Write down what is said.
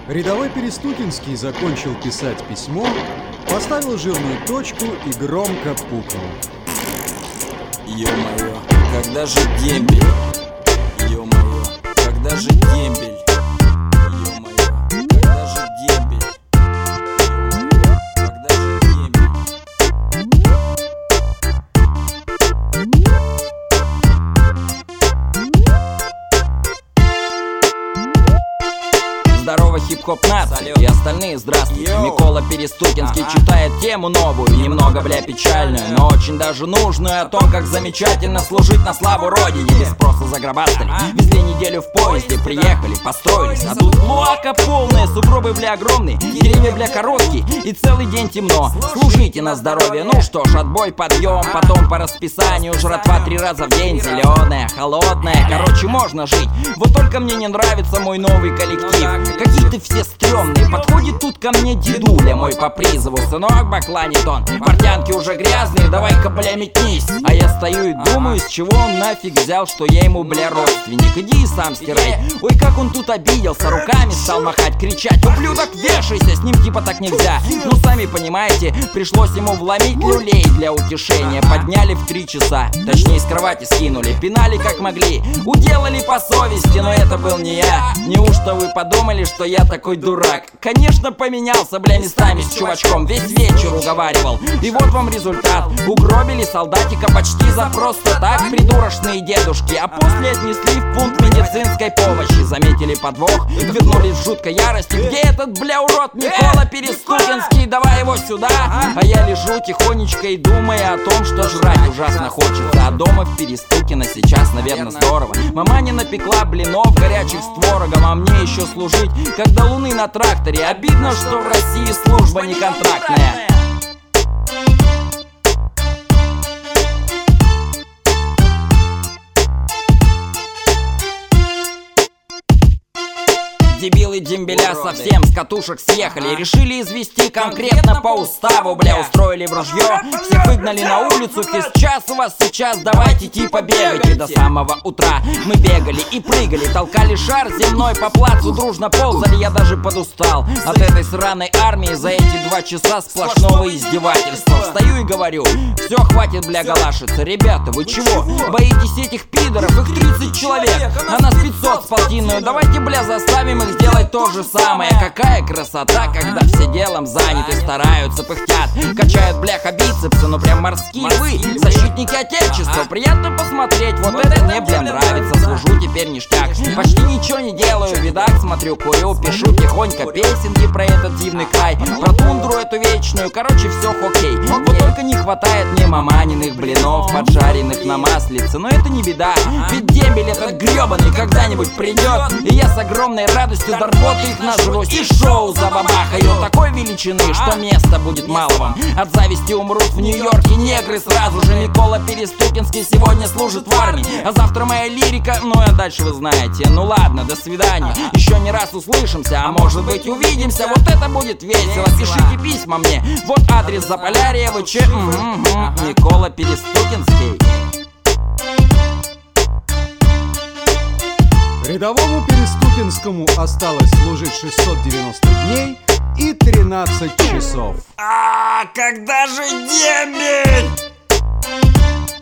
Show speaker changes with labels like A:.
A: Рядовой Перестукинский закончил писать письмо, поставил жирную точку и громко пукнул.
B: Ё-моё, когда же дембель? Ё-моё, когда же дембель? Ё-моё, когда же дембель? Ё-моё, когда же дембель? Здорово, хип-хоп нация и остальные, здравствуйте. Микола Перестукинский читает тему новую, немного, бля, печальную, но очень даже нужную, о том, как замечательно служить на славу Родине. Без спроса загробастали, везли неделю в поезде, приехали, построились, а тут клоака полная, сугробы, бля, огромные, деревья, бля, короткие, и целый день темно. Служите на здоровье, ну что ж, отбой, подъем, потом по расписанию жратва 3 раза в день, зеленая, холодная, короче, можно жить. Вот только мне не нравится мой новый коллектив. Какие-то все стрёмные. Подходит тут ко мне дедуля мой по призову. Сынок, бакланит он, портянки уже грязные, давай-ка, бля, метнись. А я стою и думаю, с чего он нафиг взял, что я ему, бля, родственник. Иди и сам стирай. Ой, как он тут обиделся, руками стал махать, кричать: ублюдок, вешайся, с ним типа так нельзя. Ну, сами понимаете, пришлось ему вломить люлей для утешения. Подняли в 3 часа, точнее, с кровати скинули, пинали как могли, уделали по совести, но это был не я. Неужто вы подумали, что я такой дурак? Конечно, поменялся, бля, местами с чувачком, весь вечер уговаривал. И вот вам результат. Угробили солдатика почти за просто так, придурочные дедушки, а после отнесли в пункт медицинской помощи. Заметили подвох, вернулись в жуткой ярости. Где этот, бля, урод Микола Перестукинский? Давай его сюда. А я лежу тихонечко и думаю о том, что жрать ужасно хочется. А дома в Перестукино сейчас, наверное, здорово. Мама не напекла блинов горячих с творогом, а мне еще служить, как до луны на тракторе. Обидно, что в России служба не контрактная. Дебилы дембеля совсем с катушек съехали, решили извести конкретно по уставу, бля, устроили в ружье, всех выгнали на улицу. Физчас у вас сейчас, давайте типа бегайте. До самого утра мы бегали и прыгали, толкали шар земной по плацу, дружно ползали, я даже подустал от этой сраной армии. За эти 2 часа сплошного издевательства встаю и говорю: все, хватит, бля, галашиться. Ребята, вы чего? Боитесь этих пидоров? Их 30 человек, а нас 500 с полтинную. Давайте, бля, заставим их сделать то же самое. Какая красота, когда все делом заняты, стараются, пыхтят, качают, бляха, бицепсы, ну прям морские вы, защитники отечества. Приятно посмотреть, вот это мне, бля, нравится. Служу теперь ништяк, почти ничего не делаю, видак, смотрю, курю, пишу тихонько песенки про этот дивный край, про тундру эту вечную, короче, все хоккей. Вот только не хватает мне маманиных блинов, поджаренных на маслице, но это не беда, ведь дембель этот гребаный когда-нибудь придет, и я с огромной радостью до рвоты их нажрусь и шоу забабахаю такой величины, что места будет мало вам. От зависти умрут в Нью-Йорке негры сразу же. Микола Перестукинский сегодня служит в армии, а завтра моя лирика, ну а дальше вы знаете. Ну ладно, до свидания, еще не раз услышимся, а может быть увидимся. Вот это будет весело, пишите письма мне, вот адрес Заполярье, ВЧ, Микола Перестукинский.
A: Рядовому Перестукинскому осталось служить 690 дней и 13 часов.
B: Когда же дембель?